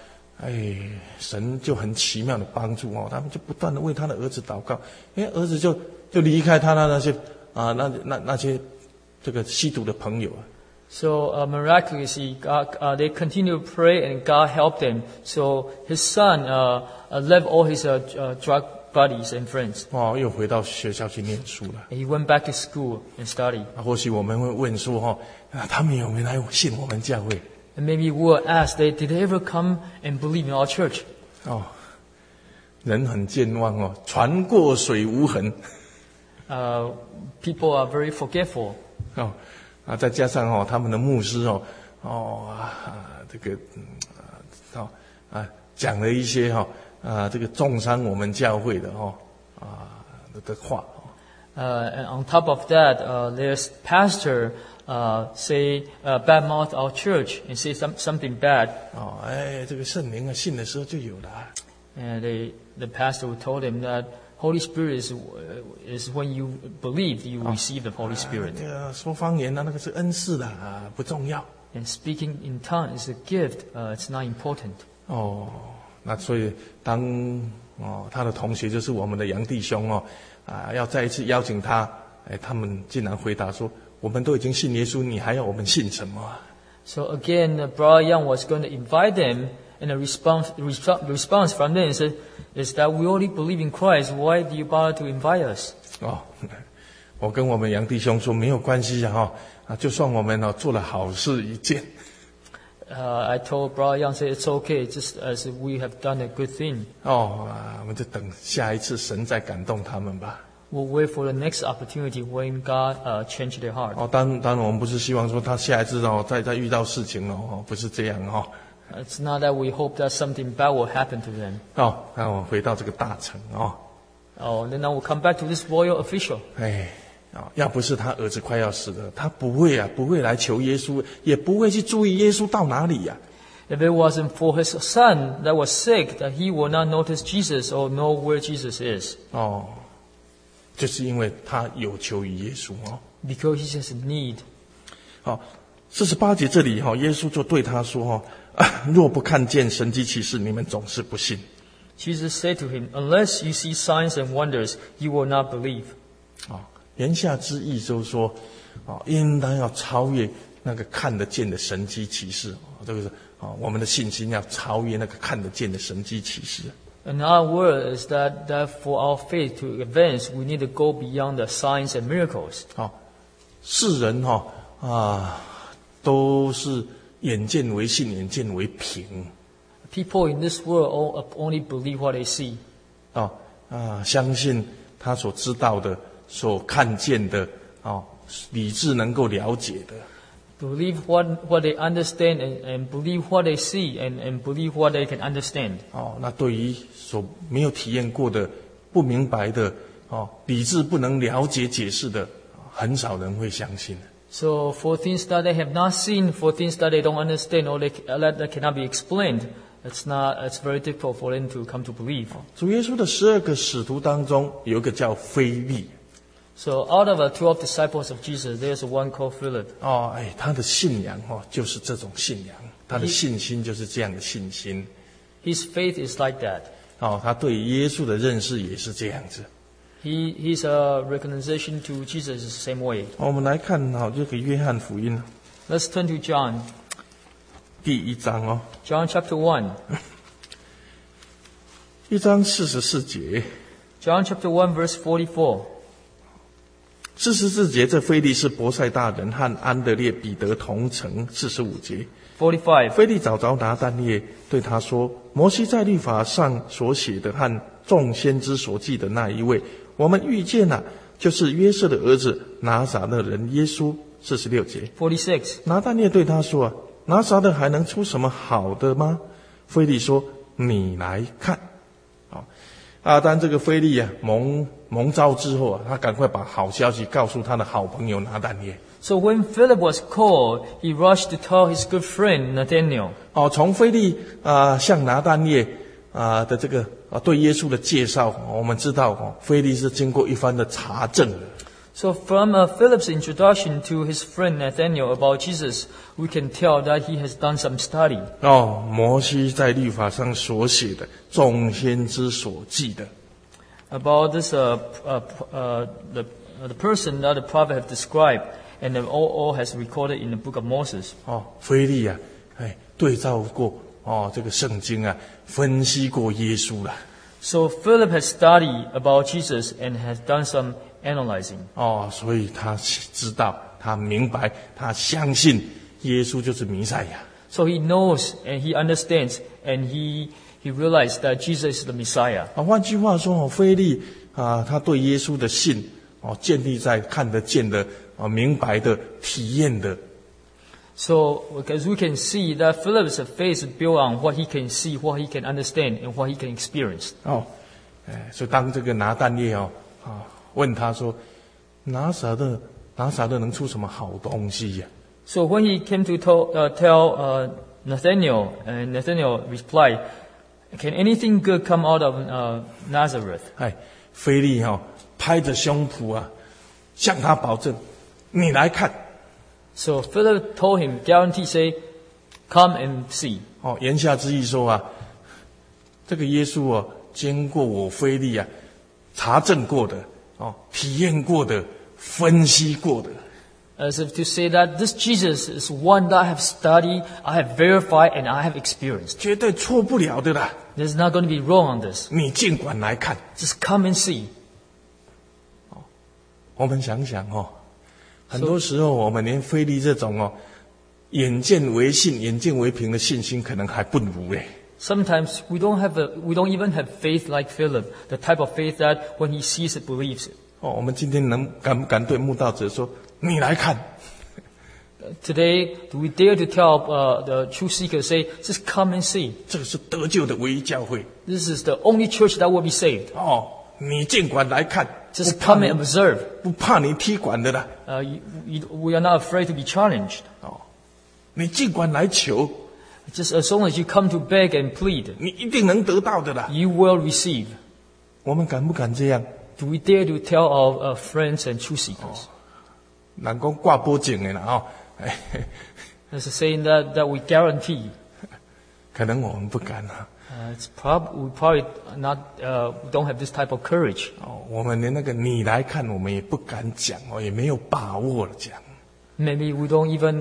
神就很奇妙的帮助他们就不断的为他的儿子祷告，儿子就离开他那些那些这个吸毒的朋友。 So miraculously, they continue to pray, and God helped them. So his son left all his drug buddies and friends. 又回到学校去念书了。 He went back to school and studied. 或许我们会问说他们有没有来信我们教会？ And maybe we will ask, did they ever come and believe in our church? 人很健忘船过水无痕。 People are very forgetful. 再加上他们的牧师这个讲了一些这个重伤我们教会的的话。 And on top of that, there's pastor say badmouth our church and say something bad. 这个圣灵信的时候就有了。 And the pastor told him that Holy Spirit is when you believe you receive the Holy Spirit. 说方言那个是恩赐的不重要。 And speaking in tongues is a gift. It's not important. 那所以当他的同学就是我们的杨弟兄要再一次邀请他，他们竟然回答说：“我们都已经信耶稣，你还要我们信什么？” So again, Brother Young was going to invite them, and the response from them is that we already believe in Christ. Why do you bother to invite us? 我跟我们杨弟兄说没有关系就算我们做了好事一件。 I told Brother Young, say it's okay, just as if we have done a good thing. 我们就等下一次神再感动他们吧。 We'll wait for the next opportunity when God change their heart. 当然我们不是希望说他下一次再遇到事情不是这样 It's not that we hope that something bad will happen to them. 那我回到这个大城 Then I will come back to this royal official. 要不是他儿子快要死了，他不会来求耶稣，也不会去注意耶稣到哪里呀。 If it wasn't for his son that was sick, that he would not notice Jesus or know where Jesus is. 就是因为他有求于耶稣 Because he has a need. 48节这里耶稣就对他说若不看见神迹奇事，你们总是不信。 Jesus said to him, unless you see signs and wonders, you will not believe. 言下之意就是说应当要超越那个看得见的神迹奇事。这个是我们的信心要超越那个看得见的神迹奇事。 Another word is that for our faith to advance, we need to go beyond the signs and miracles. 世人都是眼见为信，眼见为凭。 People in this world only believe what they see. 相信他所知道的、所看见的理智能够了解的。 Believe what they understand and believe what they see and believe what they can understand. 那对于所没有体验过的、不明白的、理智不能了解解释的，很少人会相信。 So for things that they have not seen, for things that they don't understand or that cannot be explained, it's very difficult for them to come to believe. 主耶稣的12个使徒当中，有一个叫腓利。 So out of the 12 disciples of Jesus, there's one called Philip. 他的信仰就是这种信仰，他的信心就是这样的信心。 His faith is like that. 他对耶稣的认识也是这样子。 His recognition to Jesus is the same way. 我们来看这个约翰福音 Let's turn to John. 第1章 John chapter 1. 1章44节。 John chapter 1 verse 44. 44节，这腓利是伯赛大人，和安德烈、彼得同城。45节， 45. 腓利找着拿但业，对他说：摩西在律法上所写的和众先知所记的那一位，我们遇见了，就是约瑟的儿子拿撒勒人耶稣。46节， 46. 拿但业对他说：拿撒勒还能出什么好的吗？腓利说：你来看。当这个腓利蒙召之后他赶快把好消息告诉他的好朋友拿但业。 So when Philip was called, he rushed to tell his good friend Nathanael. 从腓利向拿但业的这个对耶稣的介绍，我们知道腓利是经过一番的查证的。 So from Philip's introduction to his friend Nathanael about Jesus, we can tell that he has done some study. 摩西在律法上所写的，众先知所记的。 About this, the person that the prophet have described, and all has recorded in the book of Moses. 腓利对照过这个圣经分析过耶稣了。 So Philip has studied about Jesus and has done some analyzing. 所以他知道，他明白，他相信耶稣就是弥赛亚。 So he knows and he understands and he realized that Jesus is the Messiah. 换句话说，腓利他对耶稣的信建立在看得见的、明白的、体验的。 So because we can see that Philip's faith is built on what he can see, what he can understand, and what he can experience. 所以当这个拿但业问他说：拿撒勒能出什么好东西呀？ So when he came to tell Nathanael, and Nathanael replied, "Can anything good come out of Nazareth?" 腓利拍着胸脯向他保证：你来看。 So Philip told him, guarantee, say, "Come and see." 言下之意说这个耶稣经过我腓利查证过的体验过的分析过的。 As if to say that this Jesus is one that I have studied, I have verified, and I have experienced. 绝对错不了的啦。 There's not going to be wrong on this. 你尽管来看。 Just come and see. 我们想想很多时候我们连腓利这种眼见为信、眼见为凭的信心，可能还不如嘞。 Sometimes we don't even have faith like Philip, the type of faith that when he sees it, believes it. 我们今天敢不敢对慕道者说：你来看？ Today, do we dare to tell the true seeker, say, just come and see? 这个是得救的唯一教会。 This is the only church that will be saved. 你尽管来看， Just come and observe. 不怕你踢馆的啦。 We are not afraid to be challenged. 你尽管来求， Just as long as you come to beg and plead, 你一定能得到的啦。 you will receive. 我们敢不敢这样？ Do we dare to tell our friends and truth seekers? 人讲挂保证的啦哦， There's a saying that we guarantee. 可能我们不敢啊。 We probably not don't have this type of courage. 哦，我们连那个你来看，我们也不敢讲哦，也没有把握了讲。 Maybe we don't even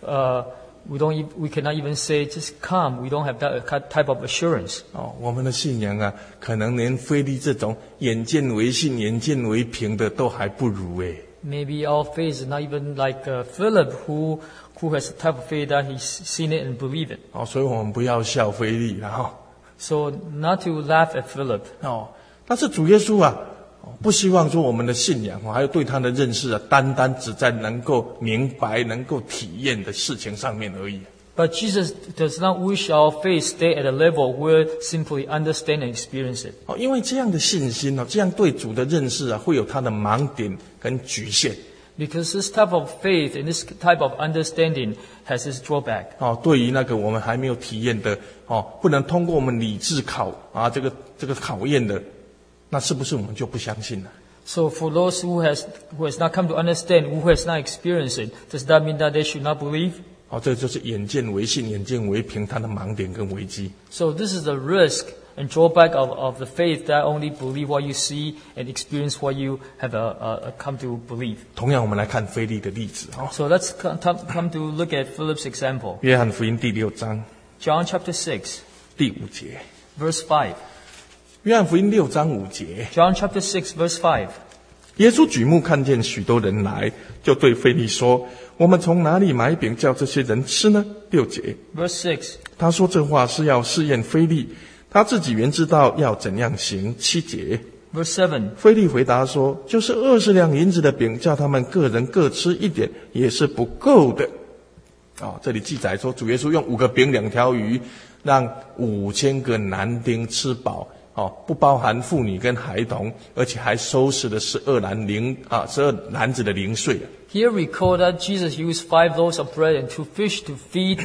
we cannot even say just come. We don't have that type of assurance. 哦，我们的信仰啊，可能连腓利这种眼见为信、眼见为凭的都还不如诶。 Maybe our faith is not even like Philip, who has the type of faith that he's seen it and believe it. 哦，所以我们不要笑腓利了哈。 So not to laugh at Philip. 哦，但是主耶稣啊，不希望说我们的信仰还有对他的认识啊，单单只在能够明白、能够体验的事情上面而已。 But Jesus does not wish our faith stay at a level where simply understand and experience it. 哦，因为这样的信心哦，这样对主的认识啊，会有它的盲点跟局限。 Because this type of faith and this type of understanding has its drawback. 哦，对于那个我们还没有体验的哦，不能通过我们理智考啊这个考验的，那是不是我们就不相信了？ So for those who has not come to understand, who has not experienced it, does that mean that they should not believe? 哦，这就是眼见为信、眼见为凭，它的盲点跟危机。 So this is the risk and drawback of the faith that only believe what you see and experience what you have come to believe. 同样，我们来看腓利的例子哦， So let's come to look at Philip's example. 约翰福音第6章 John chapter 6, 第5节。 verse 5. 约翰福音6章5节， John chapter 6, verse 5. 耶稣举目看见许多人来，就对腓利说：“我们从哪里买饼叫这些人吃呢？”6节， Verse 6. 他说这话是要试验腓利，他自己原知道要怎样行。7节， Verse 7. 腓利回答说：“就是20两银子的饼，叫他们个人各吃一点，也是不够的。”哦，这里记载说，主耶稣用5个饼2条鱼，让5000个男丁吃饱。哦，不包含妇女跟孩童，而且还收拾了12篮子的零碎。 Here we recall that Jesus used 5 loaves of bread and 2 fish to feed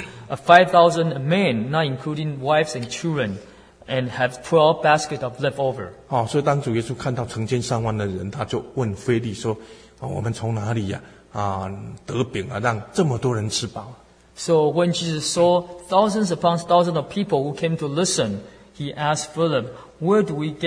5,000 men, not including wives and children, and have 12 baskets of leftover. 哦，所以当主耶稣看到成千上万的人，他就问腓利说：“哦，我们从哪里呀？得饼啊，让这么多人吃饱？” So when Jesus saw thousands upon thousands of people who came to listen, he asked Philip, where do we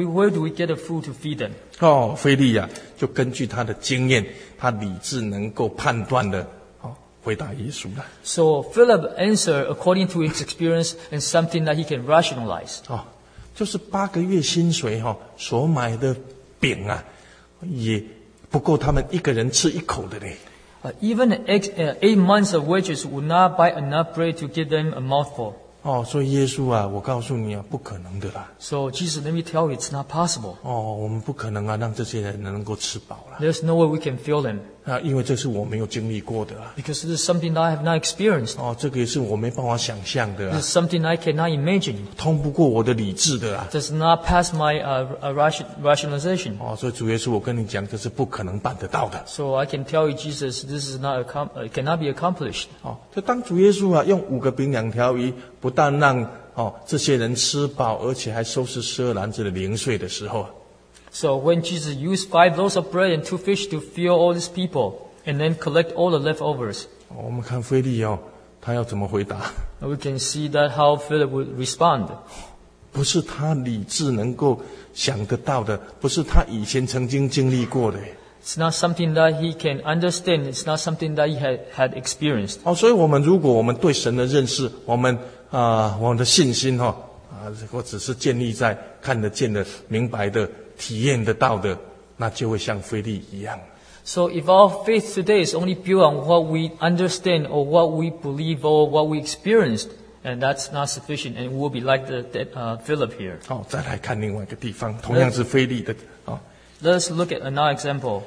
get the food to feed them? 哦，腓利呀，就根据他的经验，他理智能够判断的，哦，回答耶稣了。 So Philip answered according to his experience and something that he can rationalize. 哦，就是8个月薪水所买的饼啊，也不够他们一个人吃1口的嘞。 Even 8 months of wages would not buy enough bread to give them a mouthful. 哦，所以耶稣啊，我告诉你啊，不可能的啦。 So Jesus, let me tell you, it's not possible. 哦，我们不可能啊，让这些人能够吃饱啦。 There's no way we can fill them 啊，因为这是我没有经历过的啊。 because this is something that I have not experienced. 哦，这个也是我没办法想象的 This 啊， is something I cannot imagine. 通不过我的理智的啊。 Does not pass my rationalization. 哦，所以主耶稣，我跟你讲，这是不可能办得到的。 So I can tell you, Jesus, this is not cannot be accomplished. 哦，就当主耶稣啊，用5个饼2条鱼，不但让这些人吃饱，而且还收拾12篮子的零碎的时候啊， So when Jesus used 5 loaves of bread and 2 fish to fill all these people, and then collect all the leftovers, 我们看腓利他要怎么回答？ we can see that how Philip would respond. 不是他理智能够想得到的，不是他以前曾经经历过的。 It's not something that he can understand. It's not something that he had experienced. 哦，所以如果我们对神的认识，我们的信心如果只是建立在看得见的、明白的、体验得到的，那就会像腓利一样。 So if our faith today is only built on what we understand or what we believe or what we experienced, and that's not sufficient, and we'll be like Philip here. 好，再来看另外一个地方，同样是腓利的。 Let's look at another example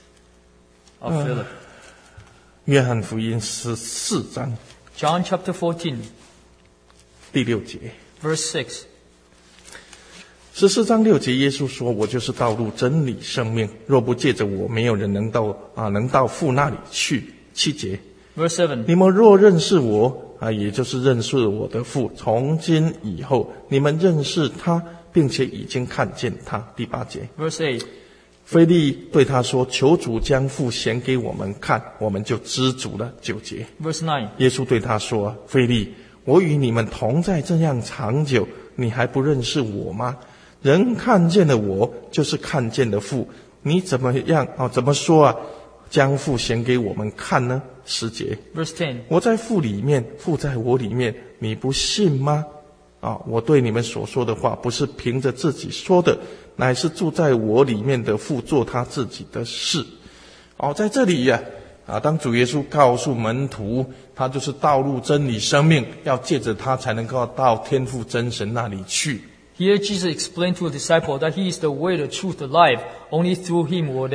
of Philip. 约翰福音14章 John chapter 14, 第6节。 verse 6. 14章6节，耶稣说：“我就是道路、真理、生命。若不借着我，没有人能到父那里去。”7节， Verse 7. 你们若认识我啊，也就是认识我的父，从今以后，你们认识他，并且已经看见他。第8节， Verse 8. 腓利对他说：求主将父显给我们看，我们就知足了。9节， Verse 9. 耶稣对他说：腓利，我与你们同在这样长久，你还不认识我吗？人看见了我，就是看见了父。你怎么说啊？将父显给我们看呢？10节， Verse 10. 我在父里面，父在我里面，你不信吗？我对你们所说的话，不是凭着自己说的，乃是住在我里面的父做他自己的事。在这里当主耶稣告诉门徒，他就是道路、真理、生命，要借着他才能够到天父真神那里去。 Here Jesus explained to the disciple that he is the way, the truth, the life. Only through him will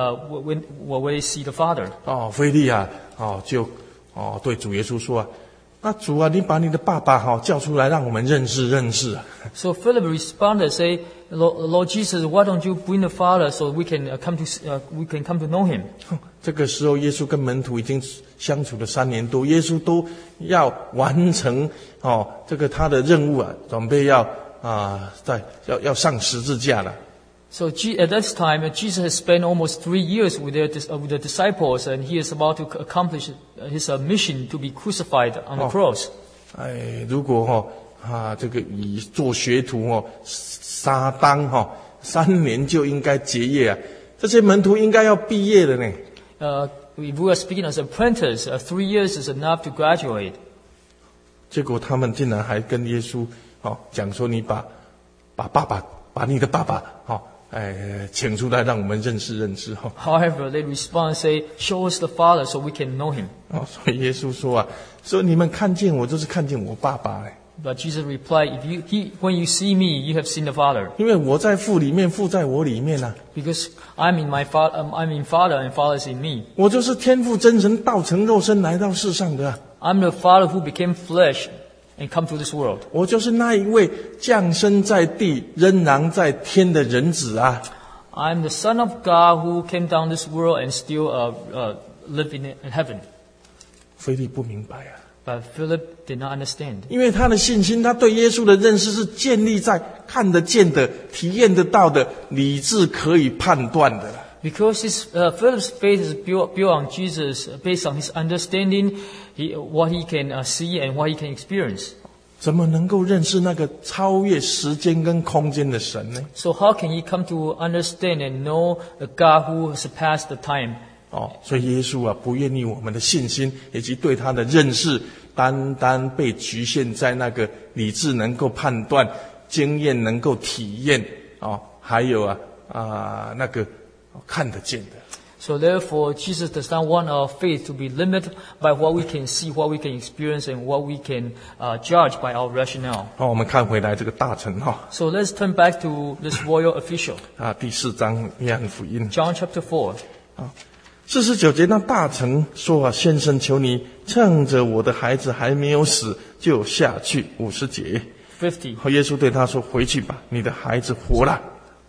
they see the Father. 腓利就对主耶稣说那主啊，你把你的爸爸叫出来，让我们认识认识。 So Philip responded, say, Lord Jesus, why don't you bring the Father so we can come to know him? 这个时候，耶稣跟门徒已经相处了3年多，耶稣都要完成这个他的任务准备要上十字架了。 So at this time, Jesus has spent almost 3 years with the disciples, and he is about to accomplish his mission to be crucified on the cross. 如果这个以做学徒撒当3年就应该结业这些门徒应该要毕业了呢。 If we are speaking as apprentices, 3 years is enough to graduate. 结果他们竟然还跟耶稣讲说，你把你的爸爸请出来，让我们认识认识。 However, they respond and say, "Show us the Father, so we can know Him." 所以耶稣说说你们看见我，就是看见我爸爸。 But Jesus replied, "When you see me, you have seen the Father." 因为我在父里面，父在我里面 Because I'm in Father, and Father is in me. 我就是天父真神道成肉身来到世上的。 I'm the Father who became flesh and come to this world. 我就是那一位降生在地、仍然在天的人子 I'm the Son of God who came down this world and still live in heaven. 腓利不明白 But Philip did not understand. 因为他的信心，他对耶稣的认识是建立在看得见的、体验得到的、理智可以判断的。 Because Philip's faith is built on Jesus, based on his understanding, what he can see and what he can experience. 怎么能够认识那个超越时间跟空间的神呢？ So how can he come to understand and know the God who surpassed the time? 所以耶稣不愿意我们的信心以及对他的认识，单单被局限在那个理智能够判断、经验能够体验还有那个看得见的。 So therefore, Jesus does not want our faith to be limited by what we can see, what we can experience, and what we can judge by our rationale. 我们看回来这个大臣 So let's turn back to this royal official. 第4章约翰福音 John chapter 4. 49节，那大臣说先生，求你趁着我的孩子还没有死，就下去。50节， 50. 耶稣对他说：回去吧，你的孩子活了。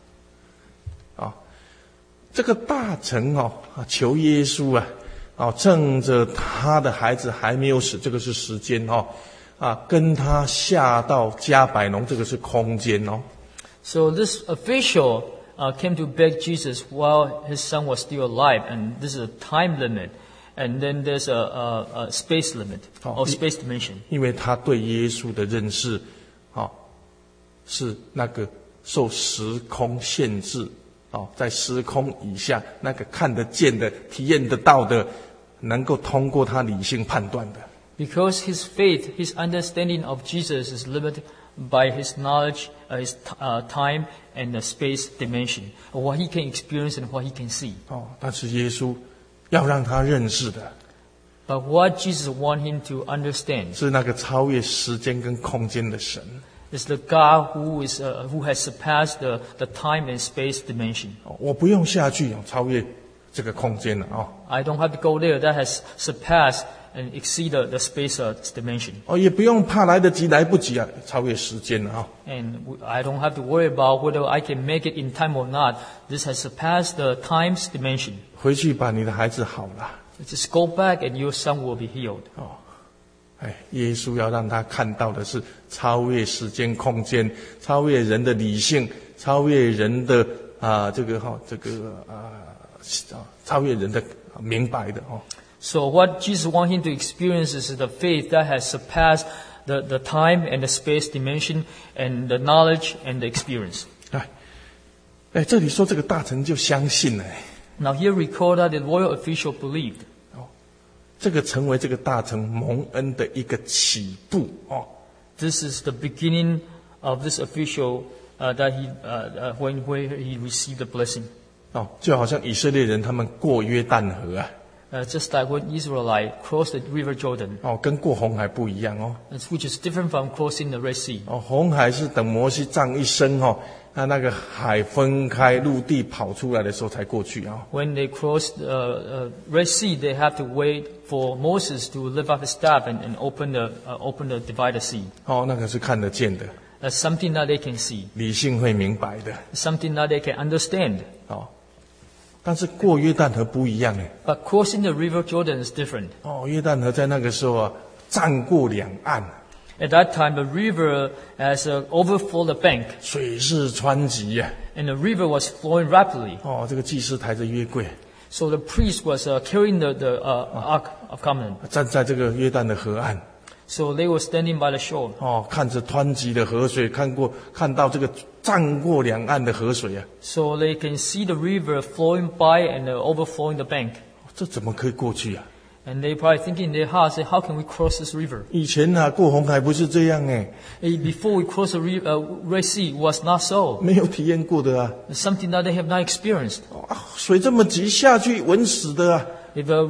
这个大臣求耶稣趁着他的孩子还没有死，这个是时间跟他下到加百农，这个是空间 So this official came to beg Jesus while his son was still alive, and this is a time limit, and then there's a space limit or space dimension. 因为他对耶稣的认识是那个受时空限制在时空以下，那个看得见的、体验得到的，能够通过他理性判断的。 Because his faith, his understanding of Jesus is limited by his knowledge, his time and the space dimension, of what he can experience and what he can see. 但是耶稣要让他认识的， But what Jesus wants him to understand 是那个超越时间跟空间的神。 is the God who has surpassed the time and space dimension. 我不用下去超越这个空间了 I don't have to go there. That has surpassed and exceeded the space dimension. 也不用怕来得及来不及超越时间了 And I don't have to worry about whether I can make it in time or not. This has surpassed the time's dimension. 回去把你的孩子好了。 Just go back and your son will be healed. 耶稣要让他看到的是超越时间空间，超越人的理性，超越人的超越人的明白的哦。 So what Jesus wants him to experience is the faith that has surpassed the time and the space dimension and the knowledge and the experience. 这里说这个大臣就相信了。 Now here record that the royal official believed. 这个成为这个大臣蒙恩的一个起步哦。 This is the beginning of this official that when he received the blessing. 就好像以色列人他们过约旦河啊。 Just like when Israelites crossed the river Jordan. 跟过红海不一样哦。 Which is different from crossing the Red Sea. 红海是等摩西杖一伸那个海分开，陆地跑出来的时候才过去啊。 When they crossed Red Sea, they have to wait for Moses to lift up his staff and open the divided sea. 那个是看得见的。 That's something that they can see. 理性会明白的。 Something that they can understand. 但是过约旦河不一样哎。 But crossing the river Jordan is different. 约旦河在那个时候占过两岸。 At that time, the river has overflowed the bank. 水势湍急啊。 And the river was flowing rapidly. 这个祭司抬着约柜。 So the priest was carrying the Ark of Covenant. 站在这个约旦的河岸。 So they were standing by the shore. 看着湍急的河水，看到这个涨过两岸的河水啊。 So they can see the river flowing by and overflowing the bank. 这怎么可以过去啊？ And they probably thinking in their hearts, how can we cross this river? 以前过红海不是这样哎。 Before we cross the Red Sea, was not so. 没有体验过的啊。 Something that they have not experienced. 水这么急下去，稳死的啊。 If a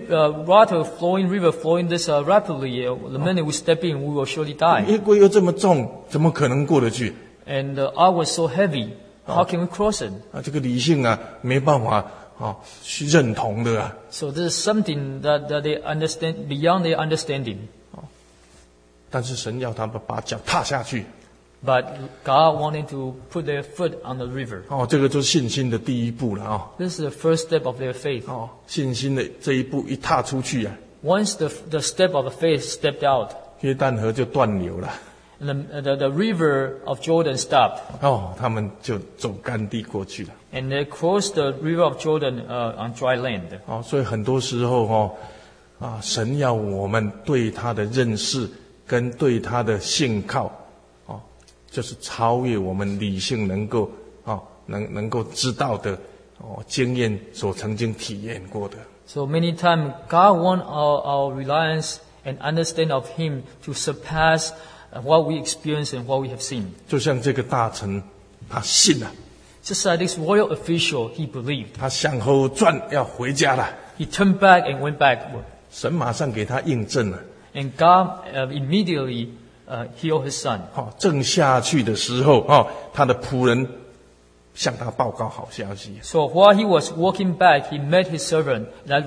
water flowing river flowing this rapidly, the minute we step in, we will surely die. 约柜又这么重，怎么可能过得去？ And the ark was so heavy, how can we cross it? 这个理性没办法去认同的啊。 So this is something that they understand beyond their understanding. 但是神要他们把脚踏下去。 But God wanted to put their foot on the river. 这个就是信心的第一步了啊。 This is the first step of their faith. 信心的这一步一踏出去啊。 Once the step of the faith stepped out, 约旦河就断流了。 And the river of Jordan stopped. 他们就走干地过去了。 And they crossed the river of Jordan on dry land. 所以很多时候神要我们对他的认识跟对他的信靠，就是超越我们理性能够能够知道的经验所曾经体验过的。 So many times God wants our reliance and understanding of Him to surpass what we experience and what we have seen. 就像这个大臣，他信了。 Just like this royal official, he believed. 他向后转，要回家了。 He turned back and went backward. 神马上给他印证了。 And God immediately healed his son. 正下去的时候，他的仆人向他报告好消息。 So while he was walking back, he met his servant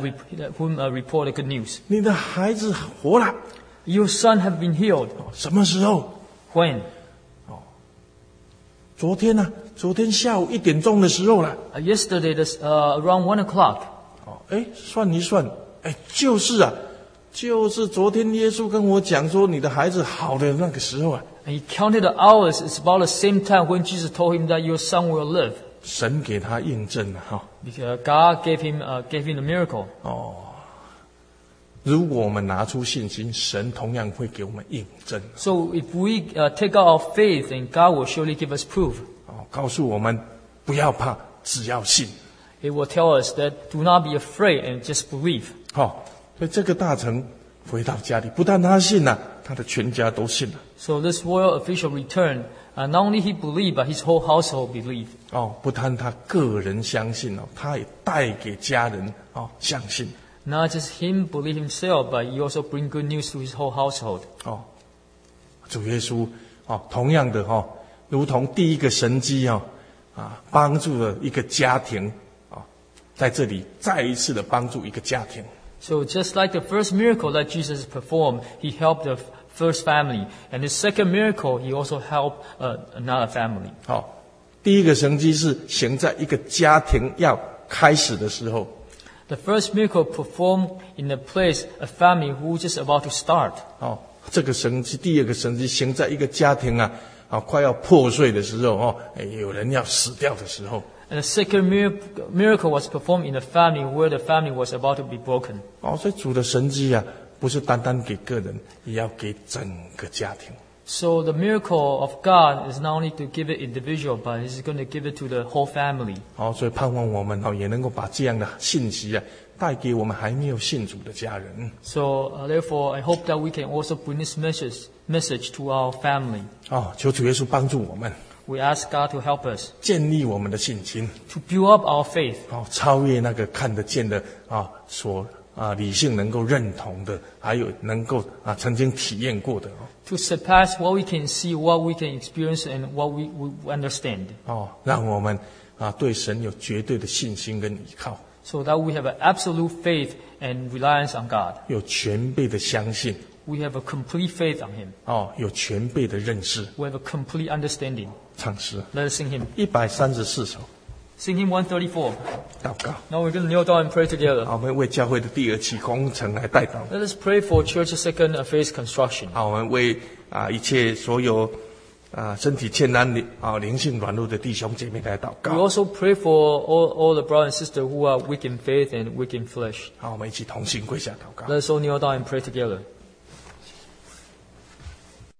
whom reported good news. 你的孩子活了。 Your son have been healed. 什么时候 When? 昨天呢？昨天下午1点钟的时候了。 Yesterday, around 1 o'clock. 算一算，就是啊，就是昨天耶稣跟我讲说你的孩子好的那个时候啊。 And he counted the hours. It's about the same time when Jesus told him that your son will live. 神给他印证了 Because God gave him the miracle. 如果我们拿出信心，神同样会给我们印证。 So if we take out our faith, then God will surely give us proof. 告诉我们不要怕，只要信。 It will tell us that do not be afraid and just believe. 所以这个大臣回到家里，不但他信了，他的全家都信了。 So this royal official returned. Not only he believed, but his whole household believed. 不但他个人相信他也带给家人相信。 Not just him believe himself, but he also bring good news to his whole household. 主耶稣同样的如同第一个神迹帮助了一个家庭在这里再一次的帮助一个家庭。 So just like the first miracle that Jesus performed, he helped the first family, and the second miracle he also helped another family. 第一个神迹是行在一个家庭要开始的时候。 The first miracle performed in a place, a family who just about to start. 哦，这个神迹，第二个神迹行在一个家庭啊，快要破碎的时候哦，有人要死掉的时候。 And the second miracle was performed in a family where the family was about to be broken. 哦，所以主的神迹啊，不是单单给个人，也要给整个家庭。 So the miracle of God is not only to give it individual, but He's going to give it to the whole family. 哦，所以盼望我们也能够把这样的信息啊，带给我们还没有信主的家人。 So therefore, I hope that we can also bring this message to our family. 哦，求主耶稣帮助我们。 We ask God to help us 建立我们的信心， to build up our faith. 超越那个看得见的理性能够认同的，还有能够曾经体验过的。 To surpass what we can see, what we can experience, and what we understand. 让我们对神有绝对的信心跟依靠。 So that we have an absolute faith and reliance on God. 有全备的相信。 We have a complete faith on Him. 有全备的认识。 We have a complete understanding. 唱诗 Let us sing hymn. 134首。 Sing hymn 134. 祷告。 Now we're going to kneel down and pray together. 我们为教会的第二期工程来代祷。 Let us pray for church's second phase construction. 我们为一切所有身体欠安灵性软弱的弟兄姐妹来祷 We 告。 also pray for all the brothers and sisters who are weak in faith and weak in flesh. 我们一起同心跪下祷告。 Let us all kneel down and pray together.